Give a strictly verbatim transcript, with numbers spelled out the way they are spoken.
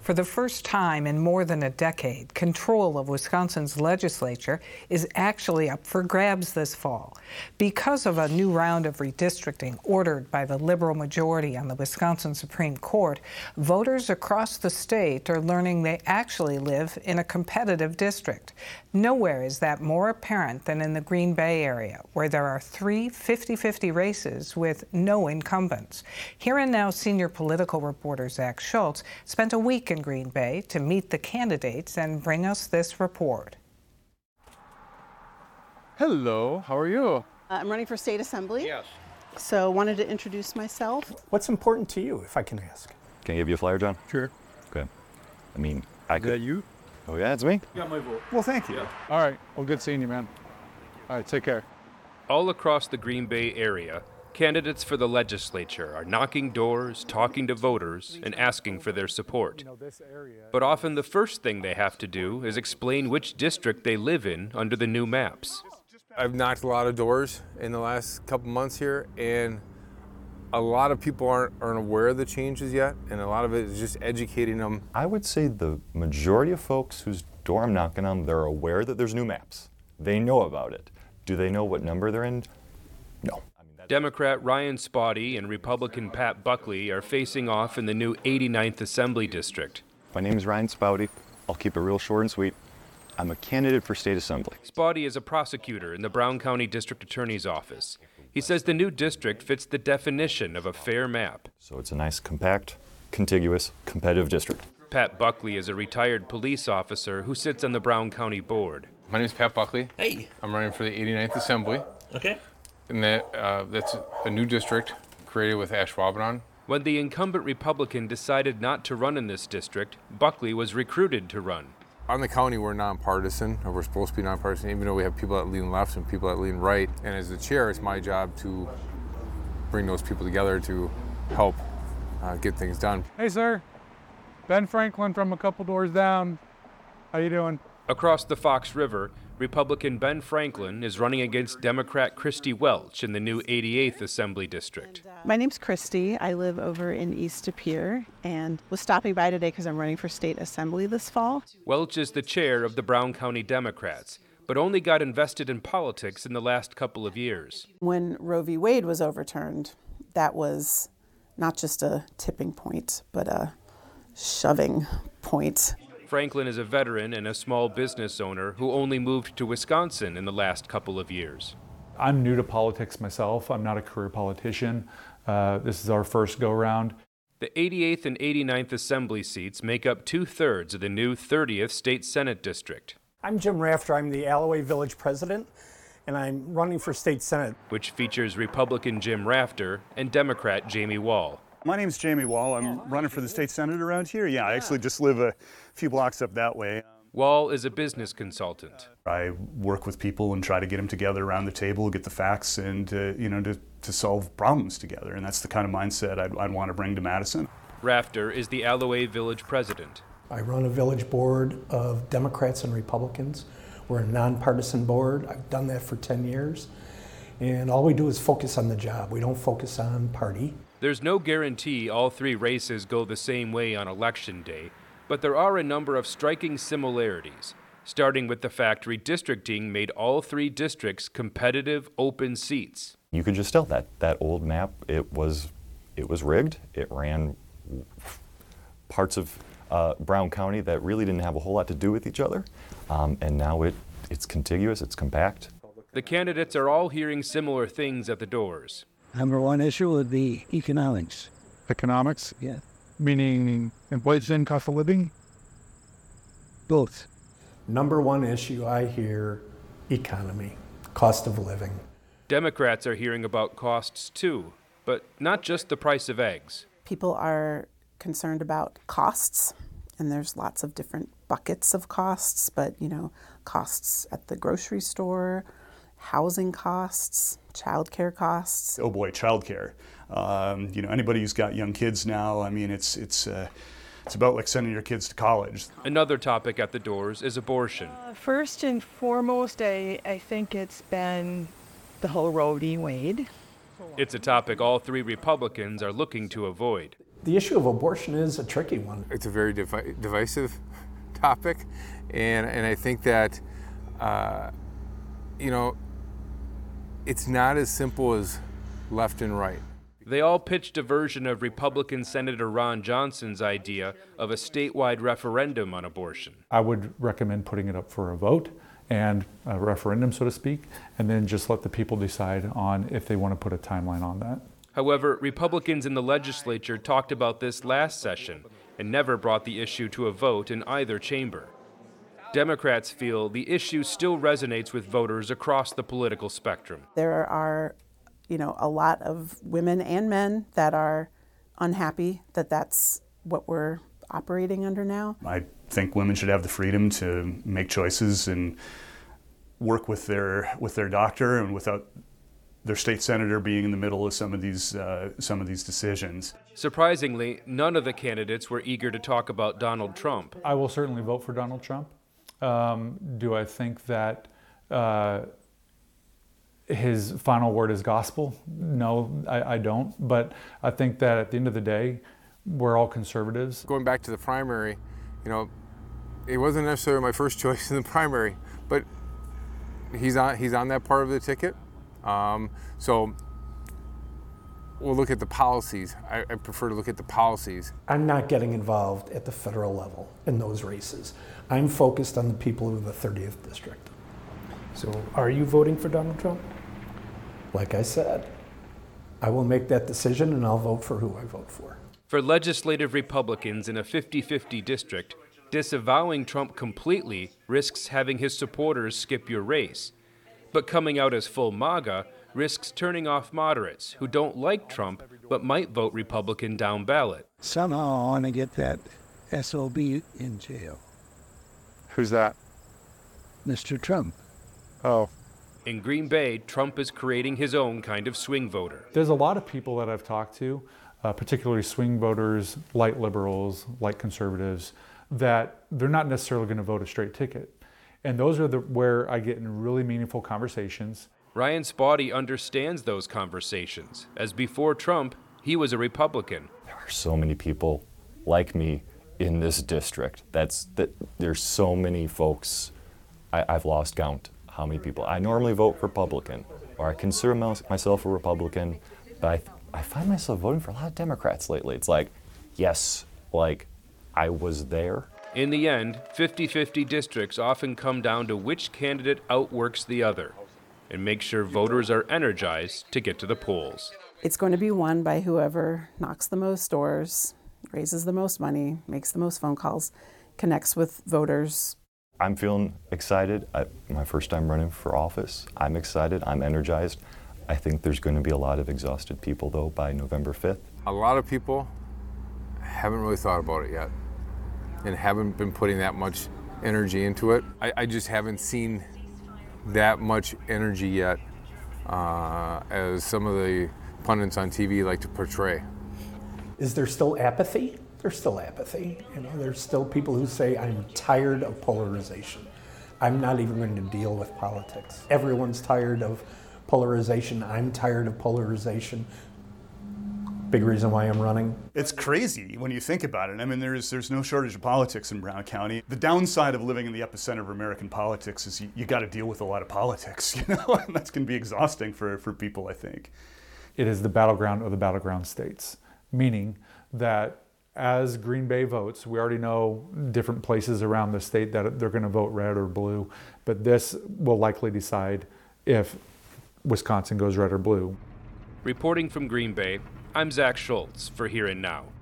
For the first time in more than a decade, control of Wisconsin's legislature is actually up for grabs this fall. Because of a new round of redistricting ordered by the liberal majority on the Wisconsin Supreme Court, voters across the state are learning they actually live in a competitive district. Nowhere is that more apparent than in the Green Bay area, where there are three fifty-fifty races with no incumbents. Here and Now senior political reporter Zach Schultz spent a week in Green Bay to meet the candidates and bring us this report. Hello, how are you? Uh, I'm running for state assembly. Yes. So wanted to introduce myself. What's important to you, if I can ask? Can I give you a flyer, John? Sure. Okay. I mean, I Is could. that you? Oh yeah, it's me. You got my vote. Well, thank you. Yeah. All right. Well, good seeing you, man. All right, take care. All across the Green Bay area, candidates for the legislature are knocking doors, talking to voters, and asking for their support. But often the first thing they have to do is explain which district they live in under the new maps. I've knocked a lot of doors in the last couple months here, and a lot of people aren't, aren't aware of the changes yet, and a lot of it is just educating them. I would say the majority of folks whose door I'm knocking on, they're aware that there's new maps. They know about it. Do they know what number they're in? No. Democrat Ryan Spotty and Republican Pat Buckley are facing off in the new eighty-ninth Assembly District. My name is Ryan Spouty. I'll keep it real short and sweet. I'm a candidate for state assembly. Spotty is a prosecutor in the Brown County District Attorney's Office. He says the new district fits the definition of a fair map. So it's a nice, compact, contiguous, competitive district. Pat Buckley is a retired police officer who sits on the Brown County Board. My name is Pat Buckley. Hey. I'm running for the eighty-ninth Assembly. Okay. And that, uh, that's a new district created with Ash Wabanon. When the incumbent Republican decided not to run in this district, Buckley was recruited to run. On the county, we're nonpartisan, or we're supposed to be nonpartisan, even though we have people that lean left and people that lean right. And as the chair, it's my job to bring those people together to help uh, get things done. Hey, sir. Ben Franklin from a couple doors down. How you doing? Across the Fox River, Republican Ben Franklin is running against Democrat Christy Welch in the new eighty-eighth Assembly District. My name's Christy. I live over in East De Pere and was stopping by today because I'm running for state assembly this fall. Welch is the chair of the Brown County Democrats, but only got invested in politics in the last couple of years. When Roe v. Wade was overturned, that was not just a tipping point, but a shoving point. Franklin is a veteran and a small business owner who only moved to Wisconsin in the last couple of years. I'm new to politics myself. I'm not a career politician. Uh, this is our first go-round. The eighty-eighth and eighty-ninth Assembly seats make up two-thirds of the new thirtieth State Senate District. I'm Jim Rafter. I'm the Alloway Village President, and I'm running for state Senate. Which features Republican Jim Rafter and Democrat Jamie Wall. My name's Jamie Wall. I'm running for the state senate around here. Yeah, I actually just live a few blocks up that way. Wall is a business consultant. I work with people and try to get them together around the table, get the facts, and uh, you know, to, to solve problems together. And that's the kind of mindset I'd, I'd want to bring to Madison. Rafter is the Alloway Village president. I run a village board of Democrats and Republicans. We're a nonpartisan board. I've done that for ten years. And all we do is focus on the job. We don't focus on party. There's no guarantee all three races go the same way on election day, but there are a number of striking similarities, starting with the fact redistricting made all three districts competitive, open seats. You could just tell that that old map, it was, it was rigged. It ran parts of uh, Brown County that really didn't have a whole lot to do with each other, um, and now it, it's contiguous, it's compact. The candidates are all hearing similar things at the doors. Number one issue would be economics. Economics? Yeah. Meaning inflation, cost of living? Both. Number one issue I hear, economy, cost of living. Democrats are hearing about costs too, but not just the price of eggs. People are concerned about costs, and there's lots of different buckets of costs, but you know, costs at the grocery store, housing costs, childcare costs. Oh boy, childcare. Um, you know, anybody who's got young kids now, I mean, it's it's uh, it's about like sending your kids to college. Another topic at the doors is abortion. Uh, first and foremost, I, I think it's been the whole Roe v. Wade. It's a topic all three Republicans are looking to avoid. The issue of abortion is a tricky one. It's a very divi- divisive topic, and, and I think that, uh, you know, it's not as simple as left and right. They all pitched a version of Republican Senator Ron Johnson's idea of a statewide referendum on abortion. I would recommend putting it up for a vote and a referendum, so to speak, and then just let the people decide on if they want to put a timeline on that. However, Republicans in the legislature talked about this last session and never brought the issue to a vote in either chamber. Democrats feel the issue still resonates with voters across the political spectrum. There are, you know, a lot of women and men that are unhappy that that's what we're operating under now. I think women should have the freedom to make choices and work with their with their doctor and without their state senator being in the middle of some of these uh, some of these decisions. Surprisingly, none of the candidates were eager to talk about Donald Trump. I will certainly vote for Donald Trump. Um, do I think that uh, his final word is gospel? No, I, I don't. But I think that at the end of the day, we're all conservatives. Going back to the primary, you know, it wasn't necessarily my first choice in the primary, but he's on he's on that part of the ticket. Um, so we'll look at the policies. I, I prefer to look at the policies. I'm not getting involved at the federal level in those races. I'm focused on the people of the thirtieth district. So are you voting for Donald Trump? Like I said, I will make that decision and I'll vote for who I vote for. For legislative Republicans in a fifty-fifty district, disavowing Trump completely risks having his supporters skip your race. But coming out as full MAGA risks turning off moderates who don't like Trump but might vote Republican down ballot. Somehow I want to get that S O B in jail. Who's that? Mister Trump. Oh. In Green Bay, Trump is creating his own kind of swing voter. There's a lot of people that I've talked to, uh, particularly swing voters, light liberals, light conservatives, that they're not necessarily going to vote a straight ticket. And those are the, where I get in really meaningful conversations. Ryan Spaulding understands those conversations, as before Trump, he was a Republican. There are so many people like me in this district. That's that. There's so many folks. I, I've lost count how many people. I normally vote Republican, or I consider myself a Republican, but I, I find myself voting for a lot of Democrats lately. It's like, yes, like I was there. In the end, fifty-fifty districts often come down to which candidate outworks the other and make sure voters are energized to get to the polls. It's going to be won by whoever knocks the most doors, raises the most money, makes the most phone calls, connects with voters. I'm feeling excited. I, my first time running for office. I'm excited. I'm energized. I think there's going to be a lot of exhausted people, though, by November fifth. A lot of people haven't really thought about it yet and haven't been putting that much energy into it. I, I just haven't seen that much energy yet uh, as some of the pundits on T V like to portray. Is there still apathy? There's still apathy. You know, there's still people who say, I'm tired of polarization. I'm not even going to deal with politics. Everyone's tired of polarization. I'm tired of polarization. Big reason why I'm running. It's crazy when you think about it. I mean, there's there's no shortage of politics in Brown County. The downside of living in the epicenter of American politics is you, you got to deal with a lot of politics, you know, and that's going to be exhausting for, for people, I think. It is the battleground of the battleground states, meaning that as Green Bay votes, we already know different places around the state that they're going to vote red or blue, but this will likely decide if Wisconsin goes red or blue. Reporting from Green Bay, I'm Zach Schultz for Here and Now.